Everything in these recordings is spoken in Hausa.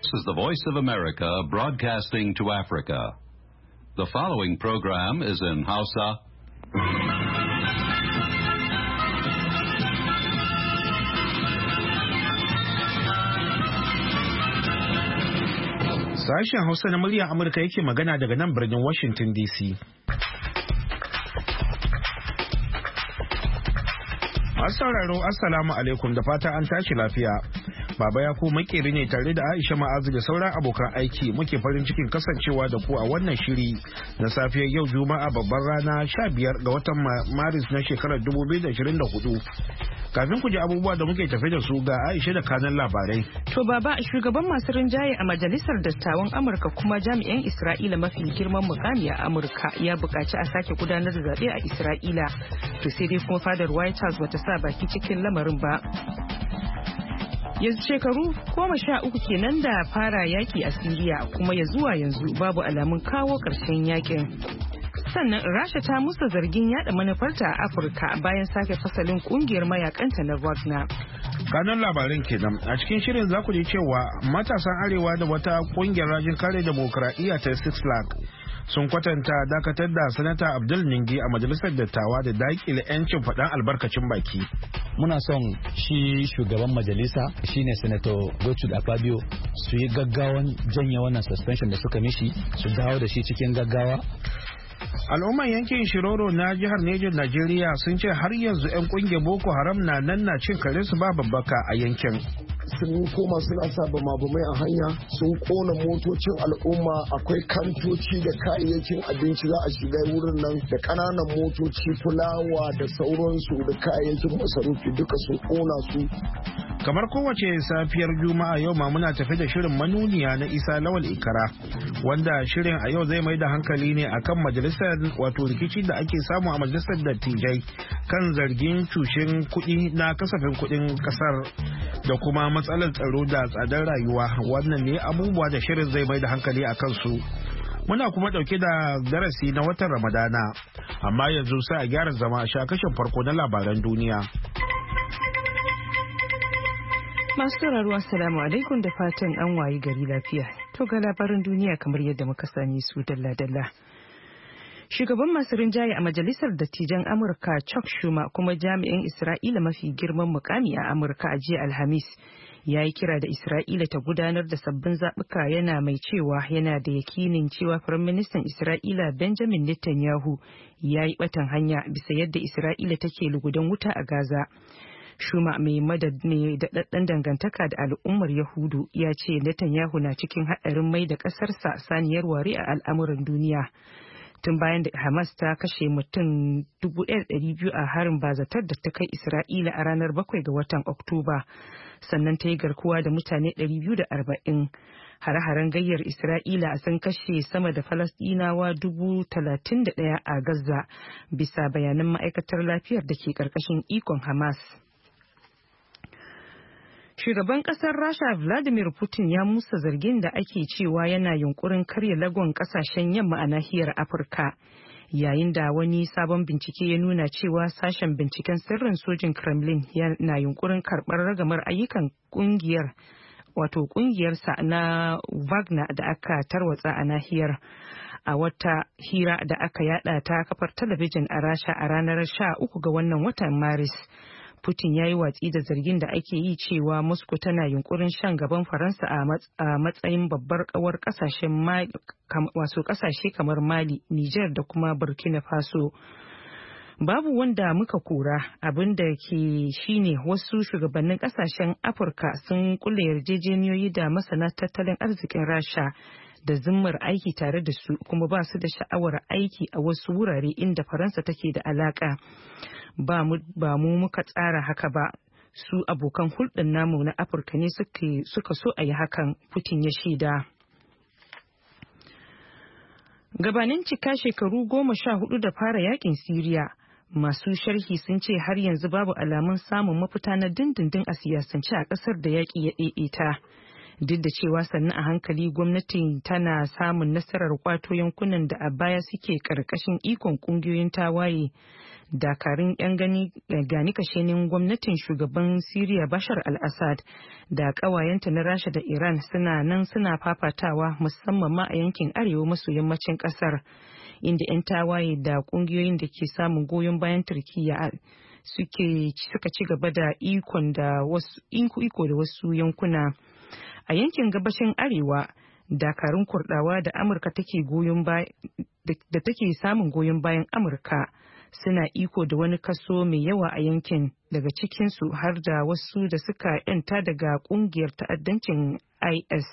This is the Voice of America broadcasting to Africa. The following program is in Hausa. Sashen Hausa na muryar Amurka yake magana daga nan birnin Washington DC. Masu sauraro, Assalamu alaikum da fata an tashi lafiya. Baba ya ku makeri ne tare da Aisha Ma'azu da sauran abokan aiki muke farin cikin kasancewa da ku a wannan shiri na safiyar yau Juma'a babbar rana 15 ga watan Maris na shekarar 2024. Kafin ku ji abubuwa da muke tafe da su ga Aisha da kanan labarai. To baba, shugaban masu rinjaye a majalisar dattawan Amurka kuma jami'an Isra'ila mafi girman mukami a Amurka ya buƙaci a sake gudanar da zaɓe a Isra'ila. To sai dai kuma fadar White House bata sa baki cikin lamarin ba. Yanzu shekaru 13 kenan da fara yaki a Siriya kuma ya zuwa yanzu babu alamun kawo ƙarshen yakin. Sannan Rasha ta musa zargin yada manufarta a Afirka bayan sake fasalin kungiyar mayakanta na Wagner. Kanan labarin kenan a cikin shirin za ku ji cewa matasan arewa da wata kungiyar rajin kare demokradiyya ta Six Flag sun kwatanta dakatar da sanata Abdul Ningi a majalisar dattawa da dakile 'yancin faɗan albarkacin baki. Muna son shi shugaban majalisa shine Senator Gertrude Akpabio su yi gaggawan janye wannan suspension da suka mishi su dawo da shi cikin gaggawa. Al'umman yankin Shiroro na jihar Neja Najeriya sun ce har yanzu 'yan kungiyar Boko Haram na cin karensu ba babbaka a yankin. Sun koma suna sa bama-bamai a hanya, sun kona motocin al'umma, akwai kantoci da kayayyakin abinci za a shiga wurin nan da ƙananan motoci, fulawa da sauransu da kayayyakin masarufi duka sun kona su. Kamar kowace safiyar Juma'a yau ma muna tafi da shirin manuniya na Isa Lawal Ikara, wanda shirin a yau zai mai da hankali ne akan majalisar wato rikici da ake samu a majalisar dattijai kan zargin cushin kuɗi na kasafin kuɗin ƙasar da kuma matsalar tsaro da tsadar rayuwa. Wannan ne abubuwa da shirin zai mai da hankali a kansu. Muna kuma ɗauke da darasi na watan Ramadana, amma yanzu sai a gyara zama a sha kashin farko na labaran duniya. Masu sauraro, Assalamu alaikum da fatan an wayi gari lafiya. To ga labaran duniya kamar yadda muka sami su dalla-dalla. Shugaban masu rinjaye a majalisar dattijan Amurka Chuck Schumer kuma jami'in Isra'ila mafi girman mukami a Amurka a jiya Alhamis ya yi kira da Isra'ila ta gudanar da sabbin zaɓuka, yana mai cewa yana da yakinin cewa Firaministan Isra'ila Benjamin Netanyahu ya yi ɓatan hanya bisa yadda Isra'ila take lugudan wuta a Gaza. Shuma mai daɗaɗɗen dangantaka da al'ummar Yahudu ya ce Netanyahu na cikin haɗarin mai da ƙasarsa saniyar ware a al'amuran duniya. Tun bayan da Hamas ta kashe mutum 1,200 a harin bazatar da ta kai Isra'ila a ranar 7 ga watan Oktoba, sannan ta yi garkuwa da mutane 240. Hare-haren gayyar Isra'ila sun kashe sama da Falasɗinawa 31,000 a Gaza, bisa bayanan ma'aikatar lafiyar da ke ƙarƙashin ikon Hamas. Shugaban kasar Rasha Vladimir Putin ya musa zargin da ake cewa yana yunkurin karya lagon kasashen yamma a nahiyar Afirka, yayin da wani sabon bincike ya nuna cewa sashen binciken sirrin sojin Kremlin yana yunkurin karɓar ragamar ayyukan kungiyarsa na Wagner da aka tarwatsa a nahiyar. A wata hira da aka yada ta kafar talabijin a Rasha a ranar 13 ga wannan watan Maris, Putin ya yi watsi da zargin da ake yi cewa Moscow tana yunkurin shan gaban Faransa a matsayin babbar kawar kasashe kamar Mali, Niger da kuma Burkina Faso. Babu wanda muka kora, abin da ke shine wasu shugabannin kasashen Afirka sun kulle yarjejeniyoyi da masana tattalin arzikin Rasha da zimmar aiki tare da su, kuma ba su da sha'awar aiki a wasu wurare inda Faransa take da alaka. Ba mu muka tsara haka ba, su abokan hulɗar namu na Afirka ne suka so a yi hakan, Putin ya shaida. Gabanin cika shekaru 14 da fara yakin Siriya, masu sharhi sun ce har yanzu babu alamun samun mafita na dindindin a siyasance a ƙasar da yaƙi ya ɗaiɗaita. Duk da cewa sannan a hankali gwamnati tana samun nasarar kwato yankunan da a baya suke ƙarƙashin ikon ƙungiyoyin tawaye, dakarun 'yan gani kashenin gwamnatin shugaban Siriya Bashar al-Assad da ƙawayenta na Rasha da Iran suna fafatawa musamman ma a yankin arewa maso yammacin ƙasar, inda 'yan tawaye da ƙungiyoyin da ke samun goyon bayan Turkiyya suka ci gaba da iko da wasu yankuna. A yankin gabashin arewa, dakarun Kurdawa da Amurka da take samun goyon bayan Amurka suna iko da wani kaso mai yawa a yankin, daga cikinsu har da wasu da suka yanta daga kungiyar ta'addancin IS.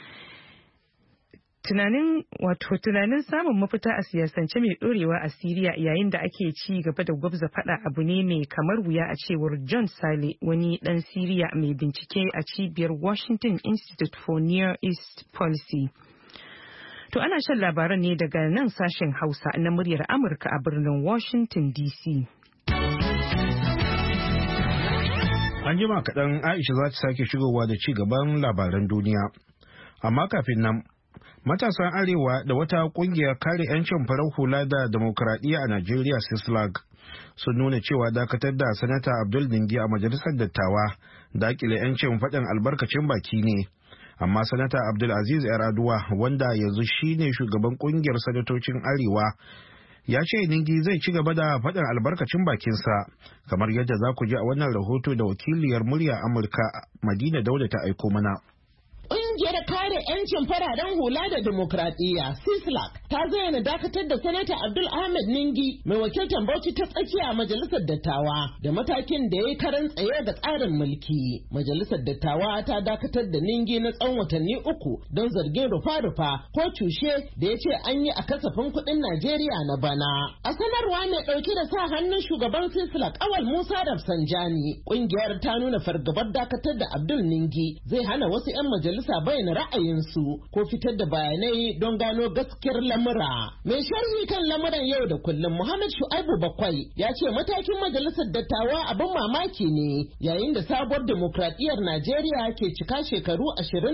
Tunanin samun mafita a siyasance mai dorewa a Siriya yayin da ake ci gaba da gwabza fada abu ne mai kamar wuya a cewar John Sale, wani dan Siriya mai bincike a cibiyar Washington Institute for Near East Policy. To ana shan labaran ne daga nan sashen Hausa na muryar Amurka a birnin Washington DC. An jima kaɗan Aisha za ta sake shigowa da ci gaban labaran duniya. Amma kafin nan, matasan Arewa da wata kungiyar kare 'yancin farar hula da demokradiyya a Najeriya Sislag sun nuna cewa dakatar da Sanata Abdul Ningi a Majalisar Dattawa dakile 'yancin faɗin albarkacin baki ne. Amma Sanata Abdul Aziz Yar'adua, wanda yanzu shine shugaban kungiyar sanatocin Arewa, ya ce Ningi zai ci gaba da faɗin albarkacin bakinsa, kamar yadda za ku ji a wannan rahoto da wakiliyar murya Amurka Madina Dauda ta aiko mana. Ƙungiyar kare 'yancin fararen hula da demokradiyya Sislak ta zayyana dakatar da Sanata Abdul Ahmed Ningi mai wakiltar Bauchi ta tsakiya a Majalisar Dattawa da matakin da ya yi karan tsaye ga tsarin mulki. Majalisar Dattawa ta dakatar da Ningi na tsawon watanni 3 don zargin rufa-rufa ko cushe da ya ce an yi a kasafin kuɗin Najeriya na bana. A sanarwa mai ɗauke da sa hannun shugaban Sislak Awal Musa Rafsanjani, ƙungiyar ta nuna fargabar dakatar da Abdul Ningi zai hana wasu 'yan majalisa bayyana ra'ayinsu ko fitar da bayanai don gano gaskiyar lamura. Mai sharhi kan lamuran yau da kullum Muhammad Shu'aibu Bakwai ya ce matakin majalisar dattawa abin mamaki ne yayin da sabuwar demokradiyyar Najeriya ke cika shekaru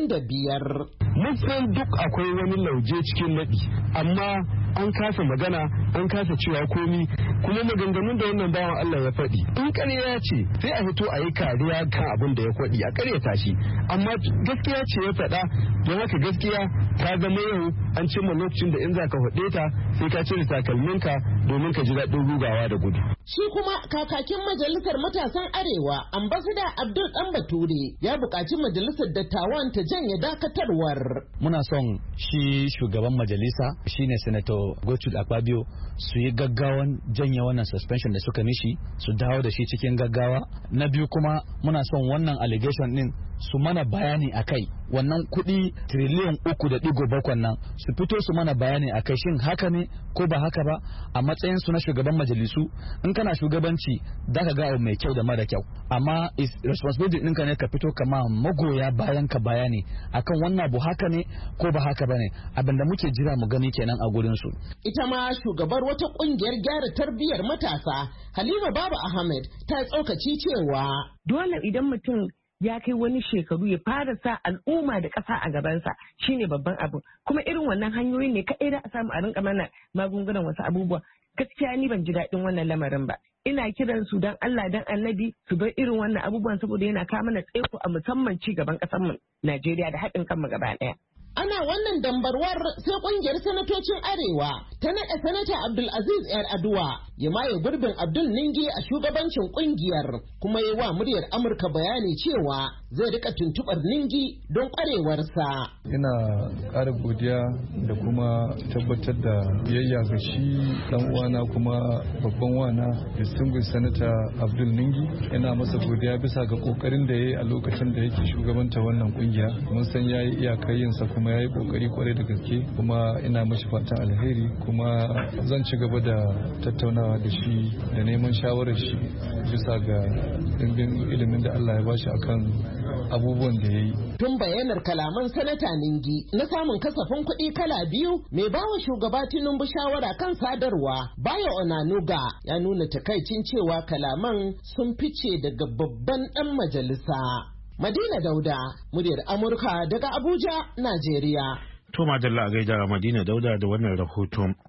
25. Mun san duk akwai wani lauje cikin naɗi, amma an kasa magana, an kasa cewa komi, kuma maganganun da wannan bawan Allah ya faɗi in ƙarya ce sai a fito a yi kariya kan abin da ya faɗi a ƙaryata shi, amma gaskiya ce ya faɗa. Don haka gaskiya ta zama yau an cimma lokacin da in za ka faɗe ta sai ka cire takalminka domin ka ji daɗin rugawa da gudu. Shi kuma kakakin majalisar matasan Arewa ambasada Abdul Dan Bature ya buƙaci majalisar dattawan ta janye dakatarwar. Muna son shi shugaban majalisa shine Senator Gertrude Akpabio su yi gaggawan janye wannan suspension da suka mishi, su dawo da shi cikin gaggawa. Na biyu kuma muna son wannan allegation din su mana bayani akai, wannan kuɗi triliyan 3.7 nan su fito su mana bayani akai, shin haka ne ko ba haka ba. A matsayin su na shugaban majalisu, in kana shugabanci da ka ga abu mai kyau da mara kyau, amma responsibility ɗinka ne ka fito kama magoya bayan ka bayani akan wannan abu haka ne ko ba haka ba ne. Abinda muke jira mu gani kenan a gurin su. Ita ma shugabar wata kungiyar gyara tarbiyyar matasa Halima Baba Ahmed ta tsokaci cewa dole idan mutum ya kai wani shekaru ya fara sa al'umma da ƙasa a gabansa shine babban abu, kuma irin wannan hanyoyi ne kaɗai da a samu a rinka mana magungunan wasu abubuwa. Gaskiya ni ban ji daɗin wannan lamarin ba. Ina kiran su don Allah dan Annabi su bar irin wannan abubuwan saboda yana kawo mana tsaiko a musamman ci gaban ƙasar mu Najeriya da haɗin kanmu gaba ɗaya. Ana wannan dambarwar sai kungiyar sanatocin Arewa ta naɗa sanata Abdul Aziz Yar'adua ya maye gurbin Abdul Ningi a shugabancin kungiyar, kuma yi wa muryar Amurka bayani cewa zai rika tuntubar Ningi don kwarewarsa. Ina ƙara godiya da kuma tabbatar da biyayya ga shi dan uwana kuma babban wana distinguished senator Abdul Ningi. Ina masa godiya bisa ga kokarin da yayi a lokacin da yake shugabanta wannan kungiya. Mun san yayi iyakar yinsa kuma ya yi kokari kwarai da gaske, kuma ina mashi fatan alheri, kuma zan ci gaba da tattaunawa da shi da neman shawarar shi bisa ga dimbin ilimin da Allah ya bashi akan abubuwan da ya yi. Tun bayanar kalaman sanata Ningi na samun kasafin kuɗi kala biyu, mai bawa shugaba Tinubu shawara kan sadarwa Bayo Onanuga ya nuna takaicin cewa kalaman sun fice daga babban ɗan majalisa. Madina Dauda, muryar Amurka daga Abuja, Najeriya. To madalla a gaida Madina Dauda da wannan rahoton.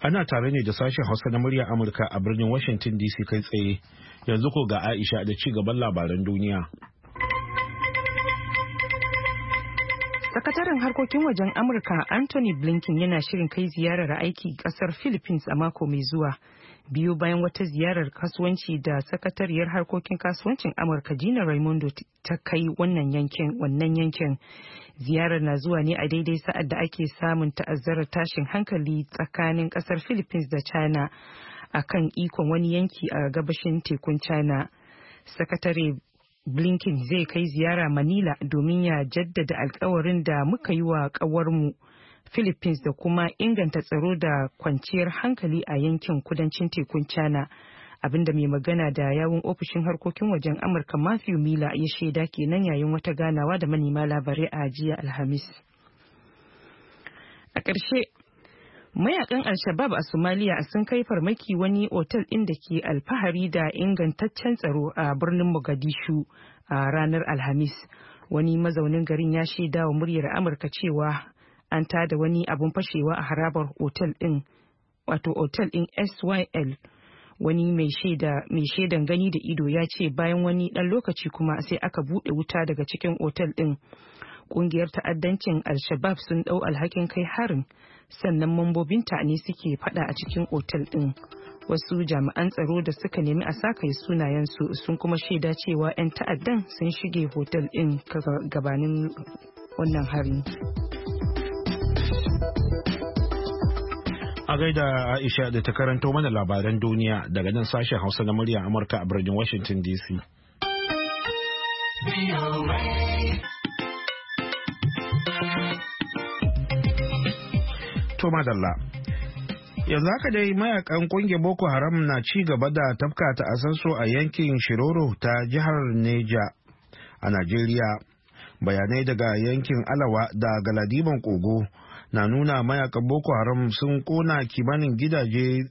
Ana tare ne da sashen Hausa na muryar Amurka a birnin Washington DC kai tsaye. Yanzu ko ga Aisha da ci gaban labaran duniya. Sakataren harkokin wajen Amurka Anthony Blinken yana shirin kai ziyarar aiki kasar Philippines a mako mai zuwa. Biyu bayan wata ziyarar kasuwanci da sakatariyar harkokin kasuwancin Amurka Gina Raimondo ta kai wannan yankin. Ziyarar na zuwa ne a daidai sa'ad da ake samun ta'azzarar tashin hankali tsakanin kasar Philippines da China akan ikon wani yanki a gabashin tekun China. Sakatare Blinken zai kai ziyara Manila domin ya jaddada alkawarin da muka yi wa ƙawarmu Philippines da kuma inganta tsaro da kwanciyar hankali a yankin kudancin tekun China. Abinda mai magana da yawun ofishin harkokin wajen Amurka Matthew Miller ya shaida kenan yayin wata ganawa da manema labarai a jiya Alhamis. A ƙarshe, mayakan Al-Shabaab a Somalia sun kai farmaki wani otal ɗin da ke alfahari da ingantaccen tsaro a birnin Mogadishu a ranar Alhamis. Wani mazaunin garin ya shaida wa muryar Amurka cewa an tada wani abun fashewa a harabar otal ɗin, wato otal ɗin SYL. Wani mai shaidan gani da ido ya ce bayan wani ɗan lokaci kuma sai aka buɗe wuta daga cikin otal ɗin. Ƙungiyar ta'addancin Al-Shabaab sun ɗau alhakin kai harin, sannan mambobinta ne suke fada a cikin otal ɗin. Wasu jami'an tsaro da suka nemi a sakaye sunayensu sun kuma shaida cewa 'yan ta'addan sun shige otal ɗin gabanin wannan harin. A gaida Aisha da ta karanto mana labaran duniya daga nan sashen Hausa na muryar Amurka a birnin Washington DC. To madalla. Yanzu haka dai mayakan kungiyar Boko Haram na ci gaba da tafka ta asansu a yankin Shiroro ta jihar Neja a Najeriya. Bayanai daga yankin Alawa da Galadiman Kogo na nuna mayakan Boko Haram sun kona kimanin gidaje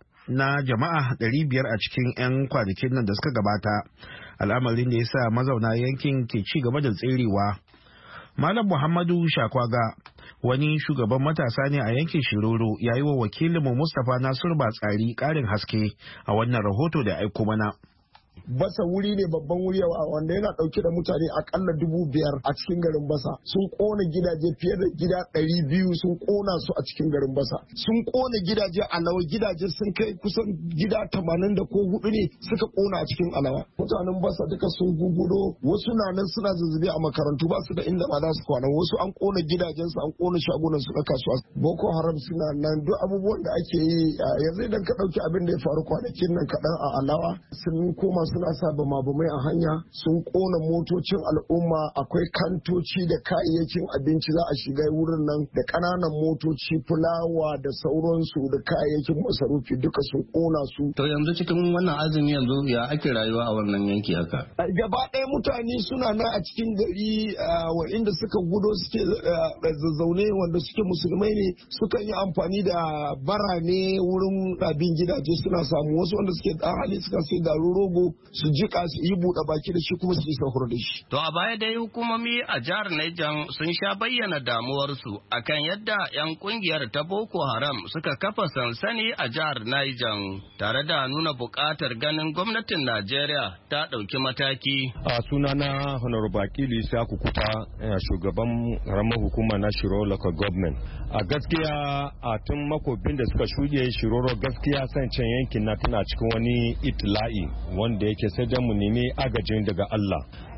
na jama'a 500 a cikin 'yan kwanakin nan da suka gabata, al'amarin da ya sa mazauna yankin ke ci gaba da tserewa. Malam Muhammadu Shakwaga, wani shugaban matasa ne a yankin Shiroro, ya yi wa wakilinmu Mustapha Nasiru Batsari ƙarin haske a wannan rahoto da aiko mana. Basa wuri ne babban wuri wanda yana dauke da mutane akalla 5,000 a cikin garin Basa. Sun kona gidaje fiye da gida 200 sun kona su a cikin garin Basa. Sun kona gidaje Alawa, gidaje sun kai kusan gida 80 da ko 4 ne suka kona a cikin Alawa. Mutanen Basa duka sun gugudo, wasu na nan suna zuzzube a makarantu ba su da inda ba za su kwana, wasu an kona gidajensu, an kona shagunan su na kasuwa. Boko Haram suna nan duk abubuwan da ake yi yanzu idan ka dauki abin da ya faru kwanakin nan kaɗan a Alawa, sun koma suna sa bama-bamai a hanya, sun kona motocin al'umma, akwai kantoci da kayayyakin abinci za a shiga wurin nan da ƙananan motoci, fulawa da sauransu da kayayyakin masarufi duka sun kona su. To yanzu cikin wannan azumi yanzu ya ake rayuwa a wannan yanki haka? Gaba ɗaya mutane suna nan a cikin gari wa'inda suka gudo suke zazzaune wanda suke musulmai ne sukan yi amfani da barane wurin abin gidaje suna samu, wasu wanda suke da hali suka sai garin rogo su jika su yi buɗe baki da shi kuma su yi sahur da shi. To a baya dai hukumomi a jihar Niger sun sha bayyana damuwarsu akan yadda 'yan kungiyar ta Boko Haram suka kafa sansani a jihar Niger tare da nuna buƙatar ganin gwamnatin Najeriya ta ɗauki mataki. A sunana Honorable Akili Isaku Kuta, shugaban karamar hukuma na Shiroro Local Government. A gaskiya a tun makobin da suka shuɗe Shiroro gaskiya san can yankin na tana cikin wani itila'i wanda yake sai dan mu nemi agajin daga Allah.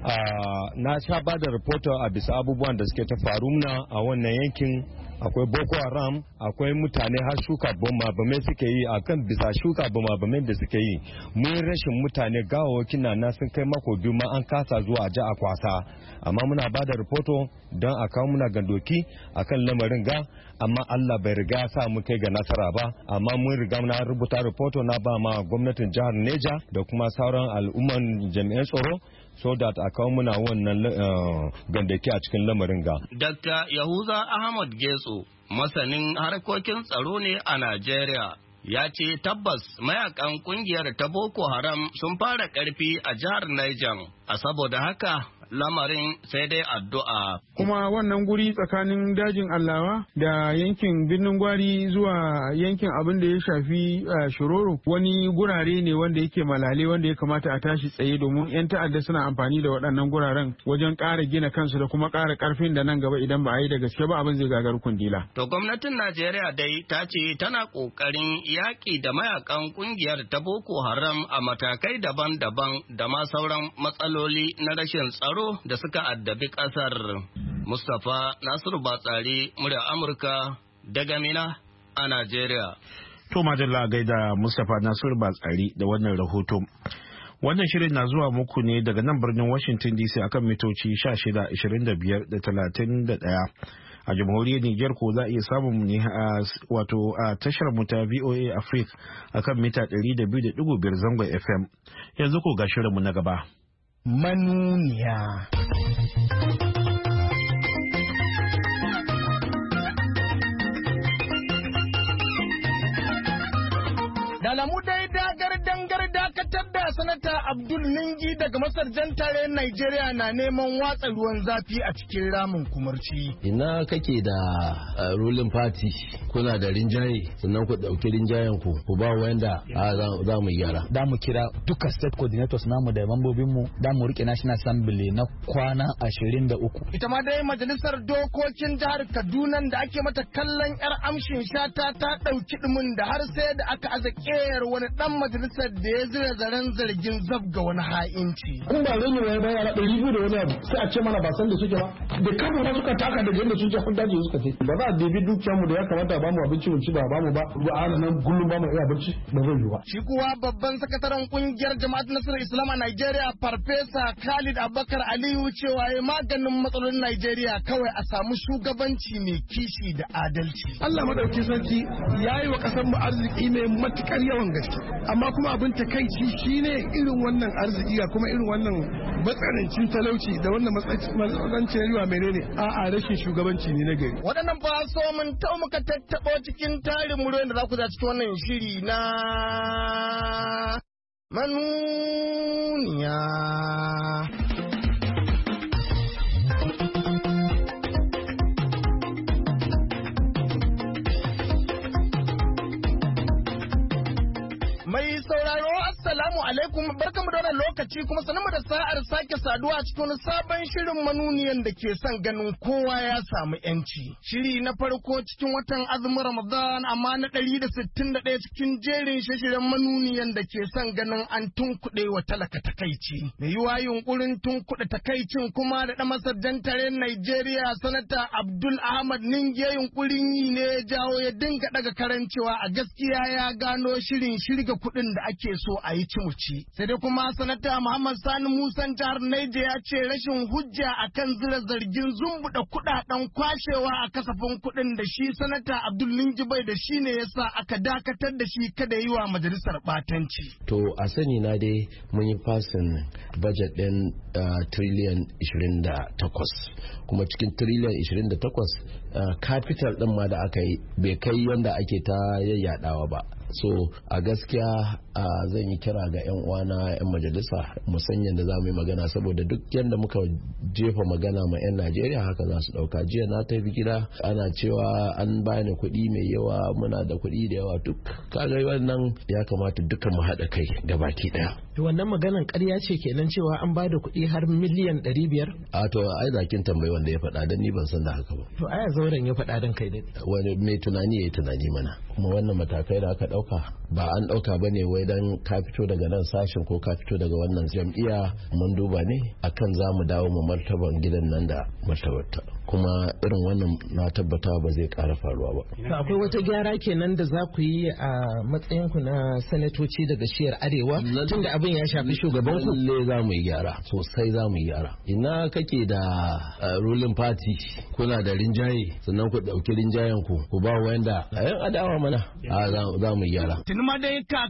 Na sha ba da rahoto a bisa abubuwan da suke ta faru a wannan yankin. Akwai Boko Haram, akwai mutane har shuka bama-bamai suke yi, akan bisa shuka bama-bamai da suke yi mun rashin mutane gawawakin na sun kai mako biyu ma an kasa zuwa a kwasa, amma muna ba da rahoto don a kawo muna gandoki akan lamarin ga, amma Allah bai riga sa mu kai ga nasara ba, amma mun riga na rubuta rahoto na ba ma gwamnatin jihar Neja da kuma sauran al'umman jami'an tsaro so that a kawo muna wannan gandaki a cikin lamarin ga. Dr. Yahuza Ahmad Getso, masanin harkokin tsaro ne a Najeriya, ya ce tabbas mayakan kungiyar ta Boko Haram sun fara karfi a jihar Niger, a saboda haka lamarin sai dai addu'a. Kuma wannan guri tsakanin dajin Allawa da yankin Birnin Gwari zuwa yankin abin da ya shafi Shiroro wani gurare ne wanda yake malale wanda ya kamata a tashi tsaye domin 'yan ta'adda suna amfani da waɗannan guraren wajen ƙara gina kansu da kuma ƙara ƙarfin da nan gaba idan ba a yi da gaske ba abin zai gagar kundila. To gwamnatin Najeriya dai ta ce tana ƙoƙarin yaƙi da mayakan ƙungiyar ta Boko Haram a matakai daban-daban da ma sauran matsaloli na rashin tsaro da suka addabi ƙasar. Mustapha Nasiru Batsari, murya Amurka daga Mina a Najeriya. To madalla gaida Mustapha Nasiru Batsari da wannan rahoto. Wannan shirin na zuwa muku ne daga nan birnin Washington DC akan mitoci 16, 25 da 31. A jamhuriyar Nijar ko za a iya samun ne a tashar mu ta VOA Africa akan mita 200.5 zangon FM. Yanzu ko ga shirinmu na gaba. Manuniya. Da alamu dai dangar dakatar da sanata Abdul Ningi daga Masar jan tare Najeriya na neman watsa ruwan zafi a cikin ramin kumurci. Ina kake da ruling party kuna da rinjaye sannan ku dauki rinjayen ku ba wanda za mu gyara. Da mu kira duka state coordinators namu da mambobin mu da mu rike National Assembly na kwana 23. Ita ma dai majalisar dokokin jihar Kaduna da ake mata kallon yar amshin shata ta dauki dumin da har sai da aka azake wani dan majalisar da ya zira zaren zargin zabga wani ha'inci. Kun ba zan yi wani bayan 200 da wani abu sai a ce mana ba san da suke ba. Da kafin na suka taka da yadda sun ce kun daji suka ce. Ba za a debi dukiyar mu da ya kamata ba mu abinci mu ci ba mu ba. Ba a nan gullum ba mu iya abinci ba zai yi ba. Shi kuwa babban sakataren kungiyar Jama'at Nasarar Islam a Najeriya Farfesa Khalid Abubakar Aliyu cewa ya maganin matsalolin Najeriya kawai a samu shugabanci mai kishi da adalci. Allah madauki sarki yayi wa kasar mu arziki mai matukar yawan gaske amma kuma abin takaici shine irin wannan arziki ga kuma irin wannan matsanancin talauci da wannan matsanancin rayuwa menene a'a rashin shugabanci ne na gari. Waɗannan fa so mun tau muka tattabo cikin tarin muryoyin da za ku za cikin wannan shiri na manuniya. Mai sauraro assalamu alaikum barkamu da wannan lokaci kuma sanmu da sa'ar sake saduwa cikin sabon shirin manuniyan da ke son ganin kowa ya samu yanci. Shiri na farko cikin watan azumin Ramadan amma na 161 cikin jerin shirin manuniyan da ke son ganin an tunkuɗe wa talaka takaici. Da yiwa yunkurin tunkuɗe takaicin kuma da ɗan masarjan tare Najeriya sanata Abdul Ahmad Ningi yunkurin yi ne ya jawo ya dinga daga karancewa a gaskiya ya gano shirin shirga kuɗin da ake so a yi cimuci. Sai dai kuma sanata Muhammad Sani Musan jihar Naija ya ce rashin hujja akan zira zargin zumbuɗa kuɗaɗen kwashewa a kasafin kuɗin da shi sanata Abdul Ningi bai da shi ne yasa aka dakatar da shi kada yi wa majalisar batanci. To a sani na dai mun yi fasin budget ɗin trillion 28 kuma cikin trillion 28 capital ɗin ma da aka yi bai kai yanda ake ta yayyadawa ba. So a gaskiya zan yi kira ga 'yan uwana 'yan majalisa musanyan da za mu yi magana saboda duk yadda muka jefa magana ma 'yan Najeriya haka za su dauka. Jiya na tafi gida ana cewa an bani kuɗi mai yawa muna da kuɗi da yawa duk kaga wannan ya kamata duka mu haɗa kai da baki ɗaya. Wannan maganan ƙarya ce kenan cewa an ba da kuɗi har miliyan 500? A to ai zakin tambayi wanda ya faɗa dan ni ban san da haka ba. To aya zauren ya faɗa dan kai dai. Wani mai tunani yayi tunani mana. Kuma wannan matakai da aka ɗauka ba an ɗauka ba ne wai dan ka fito daga nan sashen ko ka fito daga wannan jam'iyya mun duba ne akan za mu dawo mu martaban gidan nan da martabarta kuma irin wannan na tabbata ba zai ƙara faruwa ba. Akwai wata gyara kenan da za ku yi a matsayin ku na sanatoci daga shiyar arewa tunda abin ya shafi shugaban ku. Lalle za mu yi gyara sosai za mu yi gyara. Ina kake da ruling party kuna da rinjaye sannan ku ɗauki rinjayen ku ba wanda yan adawa mana za mu yi gyara. Tuni ma dai kakakin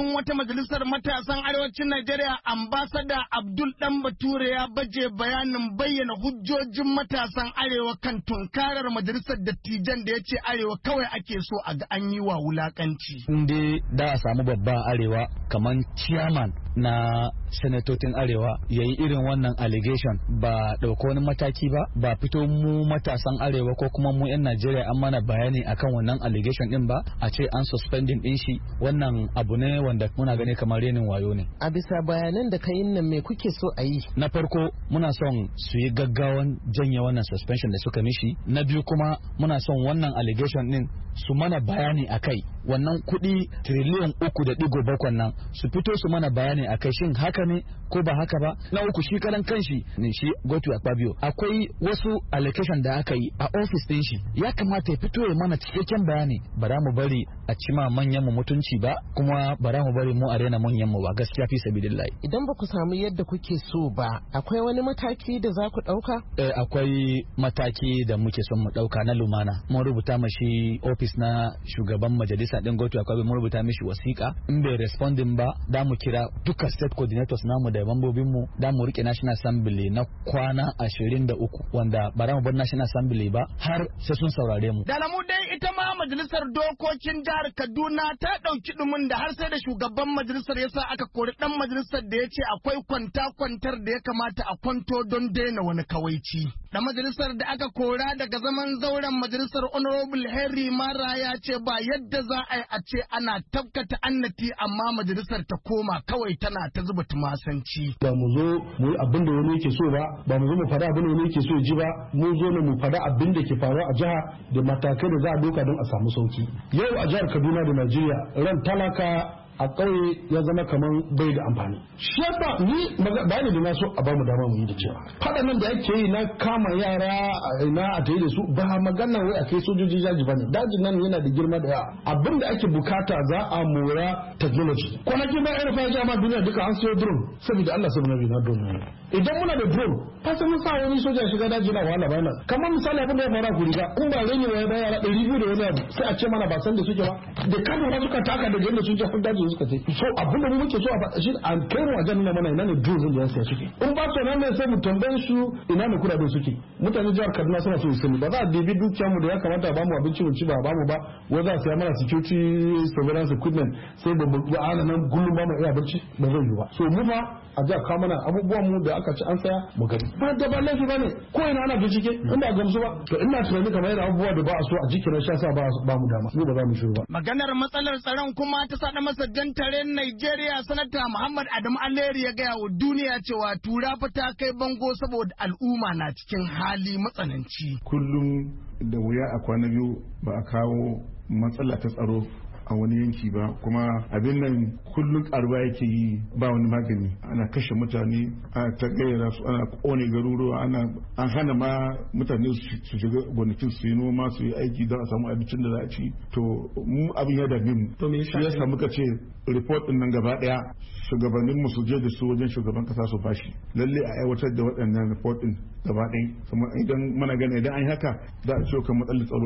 kakakin wata majalisar matasan arewacin Najeriya ambasada Abdul Dan Bature ya baje bayanin bayyana hujjojin matasan arewa kan tunkarar majalisar dattijan da ya ce arewa kawai ake so a ga an yi wa wulakanci. Inda da a samu babban arewa kamar chairman na sanatotin arewa ya yi irin wannan allegation ba ɗauko wani mataki ba fito mu matasan arewa ko kuma mu 'yan Najeriya an mana bayani akan wannan allegation din ba a ce an suspending din shi, wannan abu ne wanda muna gani kamar renin wayo ne. A bisa bayanan da kayin nan me kuke so a yi? Na farko muna son su yi gaggawan janye wannan suspension da suka mishi. Na biyu kuma muna son wannan allegation din su mana bayani akai, wannan kuɗi triliyan 3.7 nan su fito su mana bayani akai, shin haka ne ko ba haka ba. Na uku shi karan kanshi ne shi Godswill Akpabio akwai wasu allocation da aka yi a office din shi, ya kamata ya fito ya mana cikakken bayani. Ba za mu bari a cima manyan mu mutunci ba, kuma ba za mu bari mu arena manyan mu ba, gaskiya fi sabilillahi. Idan ba ku samu yadda kuke so ba, akwai wani mataki da za ku ɗauka? Akwai mataki da muke son mu ɗauka na lumana. Mun rubuta mashi office na shugaban majalisa din Godswill Akpabio, mun rubuta mishi wasiƙa. In bai responding ba, da mu kira duka state coordinators namu da mambobin mu, da mu rike National Assembly na kwana 23 wanda ba za mu bar National Assembly ba har sai sun saurare mu. Da lamu dai ita ma majalisar dokokin jihar Kaduna ta ɗauki ɗumin da har sai da shugaban majalisar ya sa aka kori ɗan majalisar da ya ce akwai kwantar da ya kamata a kwanto don daina wani kawaici. Da majalisar da aka kora daga zaman zauren majalisar Honorable Henry Mara ya ce ba yadda za a yi a ce ana tabkata annati amma majalisar ta koma kawai tana ta zuba tumasanci. Ba mu zo mu yi abin da wani yake so ba mu zo mu faɗa abin da wani yake so ji ba, mu zo ne mu faɗa abin da ke faruwa a jiha da matakai da za a doka don a samu sauki. Yau a jihar Kaduna da Najeriya ran talaka a ƙauye ya zama kamar bai da amfani. Shi yasa ni bayani da na so a bamu dama mu yi da cewa faɗa nan da yake yi na kama yara na a tayi da su ba magana wai a kai sojoji jaji bane. Dajin nan yana da girma da yawa. Abin da ake bukata za a mora technology. Kwanaki ba irin fa jama'a duniya duka an sayo drone saboda Allah saboda nabi na drone. Idan muna da drone fasa mun sa wani soja shiga daji na wahala bayana. Kamar misali abin da ya fara ku riga in ba rene wa ya yara 200 da wani abu sai a ce mana ba san da suke ba. Da kan suka taka da yadda sun je daji suka ce so abin da muke so a faɗa shi an kai mu wajen nuna mana ina ne drone da ya saya suke in ba su nan ne sai mu tambaye su ina ne kudaden suke. Mutane jihar Kaduna suna so su sani ba za a dibi dukiyar mu da ya kamata a bamu abinci mu ci ba bamu ba wai za a saya mana security surveillance equipment sai ba ana nan gullum ba mu iya barci ba zai yi ba. So mu fa a ji a kawo mana abubuwan mu da aka ci an saya mu gani ba da ba laifi ba ne ko ina ana bincike in ba gamsu ba to ina tunani kamar yana abubuwa da ba a so a jikin sha sa ba mu dama mu ba za mu shiru ba. Maganar matsalar tsaron kuma ta sada masa jantar Najeriya sanata Muhammad Adamu Alheri ya gaya wa duniya cewa tura fa ta kai bango saboda al'umma na cikin hali matsananci. Kullum da wuya a kwana biyu ba a kawo matsala ta tsaro a wani yanki ba, kuma abin nan kullum karuwa yake yi ba wani magani. Ana kashe mutane, ana ta gayyara su, ana kone garuruwa, an hana ma mutane su shiga gonakin su yi noma su yi aiki don a samu abincin da za a ci. To mu abin ya dame mu, shi yasa muka ce report din nan gaba daya shugabannin mu su je da su wajen shugaban kasa su bashi lalle a aiwatar da waɗannan report din gaba ɗaya. Kuma idan muna gane idan an haka za a ciwo kan matsalar tsaro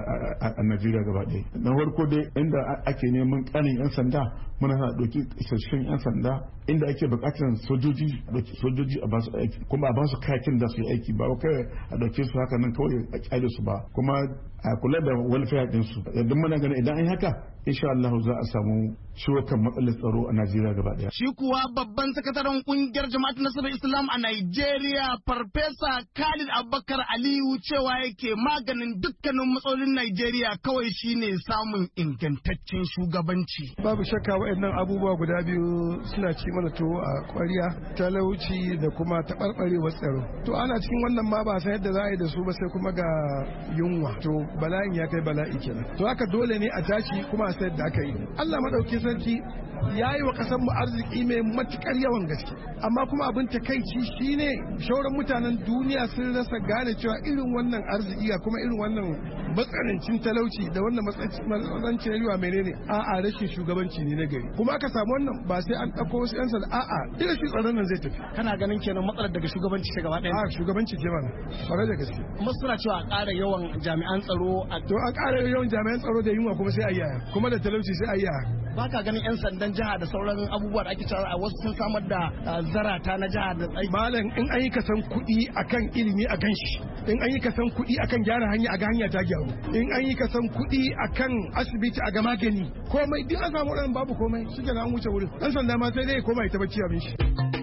a Najeriya gaba ɗaya. Na farko dai inda ake neman ƙarin 'yan sanda muna sa ɗauki isassun 'yan sanda, inda ake buƙatar sojoji a basu aiki kuma a basu kayakin da su yi aiki ba kai a ɗauke su haka nan kawai a kyale su ba, kuma a kula da welfare din su. Idan muna gane idan an haka insha Allah za a samu ciwo kan matsalar tsaro a Najeriya gaba ɗaya. Shi kuwa babban sakataren kungiyar Jama'at Nasarar Islam a Najeriya Farfesa Khalid Abubakar Aliyu cewa yake maganin dukkanin matsalolin Najeriya kawai shine samun ingantaccen shugabanci. Babu shakka waɗannan abubuwa guda biyu suna ci mana tuwo a ƙwarya, talauci da kuma taɓarɓarewar tsaro. To ana cikin wannan ma ba san yadda za a yi da su ba sai kuma ga yunwa. To bala'in ya kai bala'i kenan. To haka dole ne a tashi kuma a sayar da aka yi. Allah madauki sarki ya yi wa ƙasar mu arziki mai matukar yawan gaske, amma kuma abin takaici shine shauran mutanen duniya sun rasa gane cewa irin wannan arziki kuma irin wannan matsanancin talauci da wannan matsanancin rayuwa menene a'a rashin shugabanci ne na gari. Kuma aka samu wannan ba sai an ɗauko wasu 'yan sanda a'a irin shi tsaron nan zai tafi. Kana ganin kenan matsalar daga shugabanci ta gaba ɗaya? A shugabanci ce mana kwarai da gaske. Kuma suna cewa a ƙara yawan jami'an tsaro. To an ƙara yawan jami'an tsaro da yunwa kuma sai a yaya kuma da talauci sai a yaya. ba ka ganin 'yan sandan jiha da sauran abubuwa da ake cewa a wasu sun samar da zarata na jiha da tsayi. Malam in an yi kasan kuɗi akan ilimi a gan shi, in an yi kasan kuɗi akan gyara hanya a ga hanya ta gyaru, in an yi kasan kuɗi akan asibiti a ga magani, komai duk an samu waɗannan babu komai shi ke an wuce wurin. Ɗan sanda ma sai dai ya koma ya ta bacci abin shi.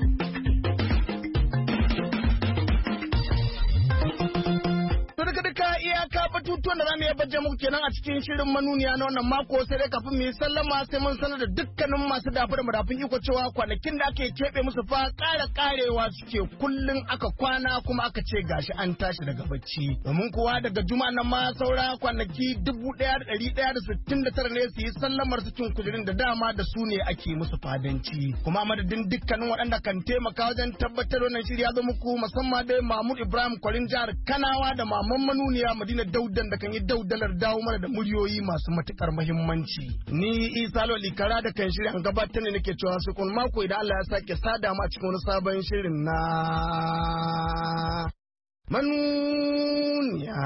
Batutuwan da za mu yi bajje muku kenan a cikin shirin manuniya na wannan mako, sai dai kafin mu yi sallama sai mun sanar da dukkanin masu dafa da madafin iko cewa kwanakin da aka keɓe musu fa karewa suke kullum aka kwana kuma aka ce gashi an tashi daga bacci. Domin kuwa daga juma'a nan ma saura kwanaki 1169 ne su yi sallamar su cin kujerin da dama da su ne ake musu fadanci. Kuma madadin dukkanin waɗanda kan taimaka wajen tabbatar wannan shiri ya zo muku, musamman dai Mahmud Ibrahim Kwarin jihar Kanawa da Maman Manuniya Madina Daudan da kan yi daudalar dawo mana da muryoyi masu matukar muhimmanci. Ni Isa Loli Kara da kan shirin gabatar ne nake cewa su kun mako idan Allah ya sake sada mu a cikin wani sabon shirin na manuniya.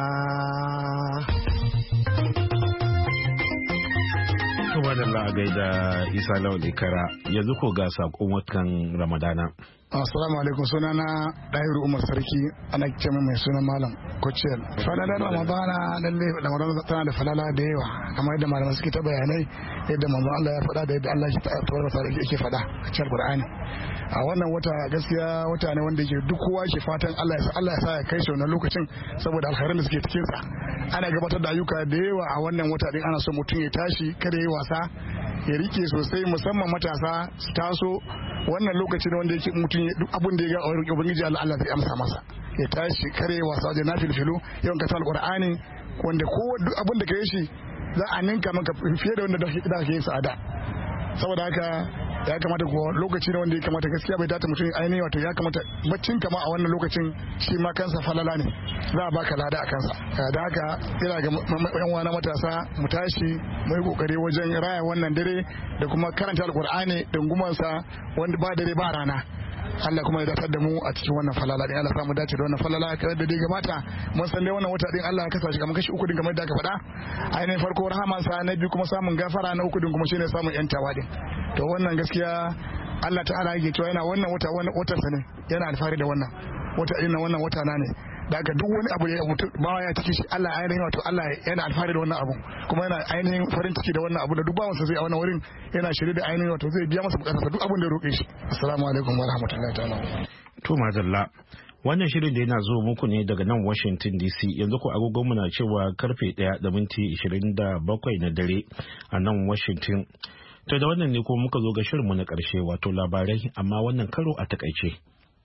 Kuma da Allah gaida Isa Loli Kara, yanzu ko ga sakon watan Ramadana. Assalamu alaikum, sunana Dahiru Umar Sarki, ana ce mai sunan Malam Kociyar. Falalar Ramadana lalle Ramadana tana da falala da yawa, kamar yadda malamai suke ta bayanai yadda manzo Allah ya faɗa da yadda Allah ya tabbata yake faɗa a cikin Qur'ani. A wannan wata gaskiya wata ne wanda yake duk kowa ke fatan Allah ya sa ya kai shi wannan lokacin saboda alkhairin da suke cikin sa. Ana gabatar da ayyuka da yawa a wannan wata din, ana so mutum ya tashi kada ya wasa, ya rike sosai, musamman matasa su taso. Wannan lokaci ne wanda yake mutum duk abin da ya ga ubangiji Allah zai amsa masa. Ya tashi kare wasa da nafilfilu, yawan ka alqur'ani wanda ko duk abin da ka yi shi za a ninka maka fiye da wanda da ka yi sa'ada. Saboda haka ya kamata ko lokaci ne wanda ya kamata gaskiya bai data mutum ainihi, wato ya kamata baccin kama a wannan lokacin shi ma kansa falala ne, za a baka lada a kansa. Da haka ina ga yan wana matasa mu tashi mu yi kokari wajen raya wannan dare da kuma karanta alkur'ani dungumansa wanda ba dare ba rana. Allah kuma ya datar da mu a cikin wannan falala din. Allah ya samu dace da wannan falala kamar da dai gabata mun san dai wannan wata din Allah ya kasa shi kamar kashi uku din kamar da aka faɗa. Ainihin farko rahaman sa, na biyu kuma samun gafara, na uku din kuma shine samun yantawa din. To wannan gaskiya Allah ta'ala yake cewa yana wannan wata sa ne, yana alfahari da wannan wata din, wannan wata na ne. Da haka duk wani abu da ya mutu bawa ya ciki shi Allah ainihin, wato Allah yana alfahari da wannan abu, kuma yana ainihin farin ciki da wannan abu da duk bawansa zai a wannan wurin, yana shirye da ainihin wato zai biya masa bukatarsa duk abin da ya roƙe shi. Assalamu alaikum wa rahmatullahi ta'ala. To madalla, wannan shirin da yana zo muku ne daga nan Washington DC, yanzu ko agogon mu na cewa karfe 1:27 na dare a nan Washington. To da wannan ne kuma muka zo ga shirinmu na ƙarshe, wato labarai amma wannan karo a takaice.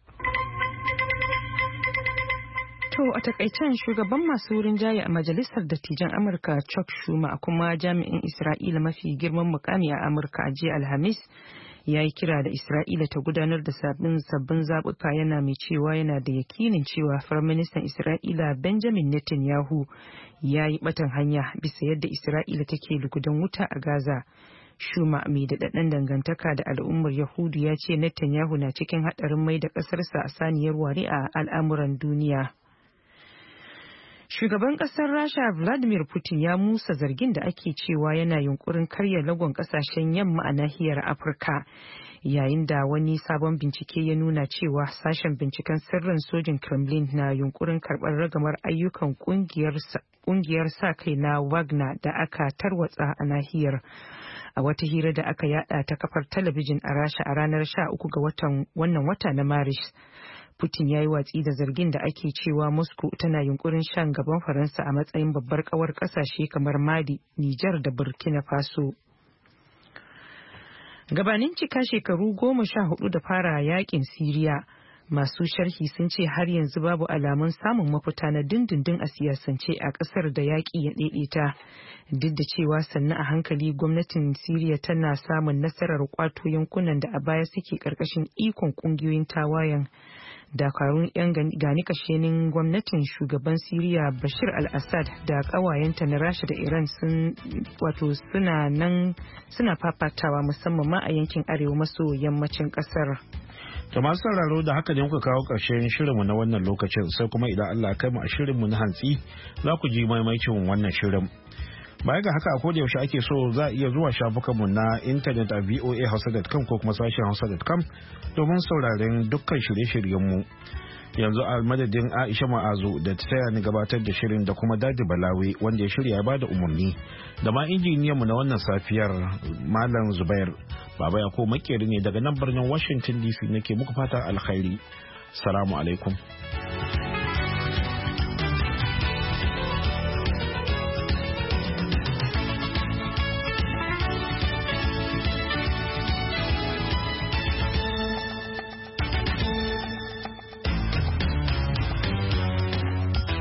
To a takaicen shugaban masu wurin jaye a majalisar dattijan Amurka Chuck Schumer kuma jami'in Isra'ila mafi girman mukami a Amurka a jiya Alhamis ya yi kira da Isra'ila ta gudanar da sabbin zaɓuka, yana mai cewa yana da yakinin cewa Firaministan Isra'ila Benjamin Netanyahu ya yi batan hanya bisa yadda Isra'ila take lugudan wuta a Gaza. Schumer mai daɗaɗɗen dangantaka da al'ummar Yahudu ya ce Netanyahu na cikin haɗarin mai da ƙasarsa a saniyar ware a al'amuran duniya. Shugaban kasar Rasha Vladimir Putin ya musa zargin da ake cewa yana yunkurin karya lagon kasashen yamma a nahiyar Afirka, yayin da wani sabon bincike ya nuna cewa sashen binciken sirrin sojin Kremlin na yunkurin karɓar ragamar ayyukan kungiyar sa kai na Wagner da aka tarwatsa a nahiyar. A wata hira da aka yada ta kafar talabijin a Rasha a ranar 13 ga wannan wata na Maris, Putin ya yi watsi da zargin da ake cewa Moscow tana yunkurin shan gaban Faransa a matsayin babbar kawar kasashe kamar Mali, Nijar da Burkina Faso. Gabanin cika shekaru 14 da fara yakin Siriya, masu sharhi sun ce har yanzu babu alamun samun mafita na dindindin a siyasance a kasar da yaƙi ya ɗaiɗaita. Duk da cewa sannu a hankali gwamnatin Siriya tana samun nasarar kwato yankunan da a baya suke ƙarƙashin ikon ƙungiyoyin tawayen. Dakarun 'yan gani kashenin gwamnatin shugaban Siriya Bashir al-Assad da ƙawayenta na Rasha da Iran suna fafatawa musamman ma a yankin arewa maso yammacin ƙasar. To masu sauraro da haka ne muka kawo ƙarshen shirinmu na wannan lokacin, sai kuma idan Allah kai mu a shirinmu na hantsi za ku ji maimaicin wannan shirin. Baya ga haka a koda yaushe ake so za a iya zuwa shafukanmu na intanet a voahausa.com ko kuma sashen hausa.com domin sauraren dukkan shirye-shiryenmu. Yanzu a madadin Aisha Ma'azu da ta taya ni gabatar da shirin da kuma Dadi Balawi wanda ya shirya ya bada umarni da ma injiniyanmu na wannan safiyar Malam Zubair. Baba ya ko makeri ne daga nan birnin Washington DC nake muku fata alkhairi. Salamu alaikum.